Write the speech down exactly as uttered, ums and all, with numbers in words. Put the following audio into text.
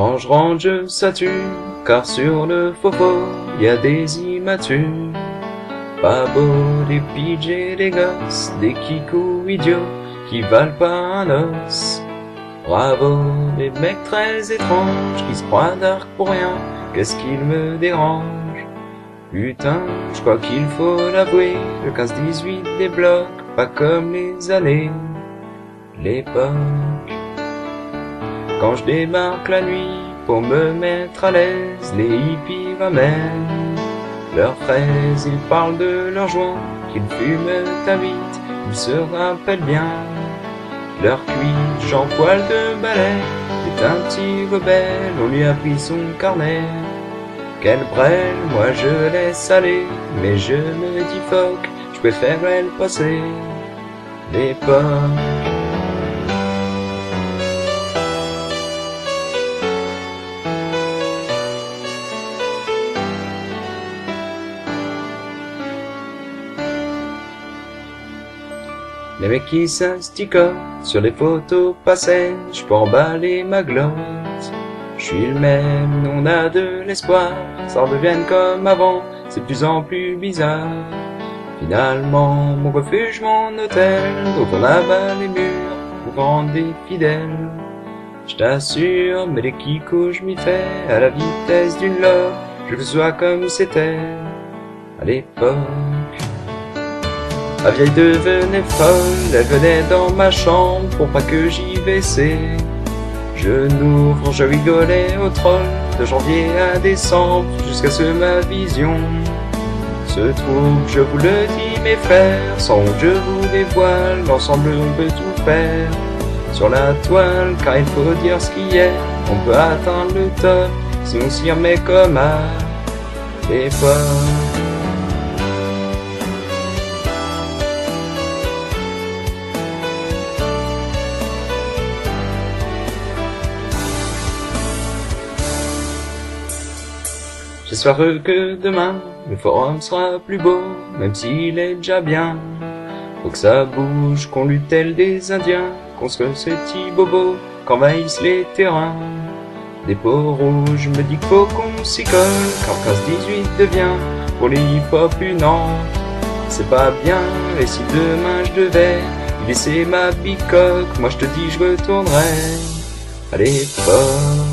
Quand je rentre, je sature, car sur le faux-faux, y a des immatures. Pas beau, des pidges des gosses, des kikous idiots, qui valent pas un os. Bravo, des mecs très étranges, qui se croient dark pour rien, qu'est-ce qu'il me dérange? Putain, je crois qu'il faut l'avouer, le quinze dix-huit débloque, pas comme les années, l'époque. Quand je débarque la nuit, pour me mettre à l'aise, les hippies m'amènent leurs fraises, ils parlent de leurs joints, qu'ils fument à vite, ils se rappellent bien. Leur cuit, Jean Poil de balai, est un petit rebelle, on lui a pris son carnet. Quelle brêle, moi je laisse aller, mais je me dis fuck, je préfère elle passer l'époque. Les mecs qui s'insticotent sur les photos passées, je peux emballer ma glotte. Je suis le même, on a de l'espoir, ça redevienne comme avant, c'est de plus en plus bizarre. Finalement, mon refuge, mon hôtel, dont on abat les murs pour rendre des fidèles. Je t'assure, mais les kikos je m'y fais à la vitesse d'une loque, je le sois comme c'était à l'époque. La vieille devenait folle, elle venait dans ma chambre pour pas que j'y baissais. Je n'ouvre, je rigolais au troll, de janvier à décembre, jusqu'à ce ma vision se trouve. Je vous le dis mes frères, sans honte je vous dévoile, ensemble on peut tout faire sur la toile, car il faut dire ce qui est, on peut atteindre le top, si on s'y remet comme à l'époque. J'espère que demain, le forum sera plus beau, même s'il est déjà bien. Faut que ça bouge, qu'on lutte tel des Indiens, contre ce petit bobo, qu'envahissent les terrains. Des peaux rouges, me dit qu'il faut qu'on s'y colle, car quinze dix-huit devient, pour les hip-hop une honte. C'est pas bien, et si demain je devais y laisser ma bicoque, moi je te dis je retournerai à l'époque.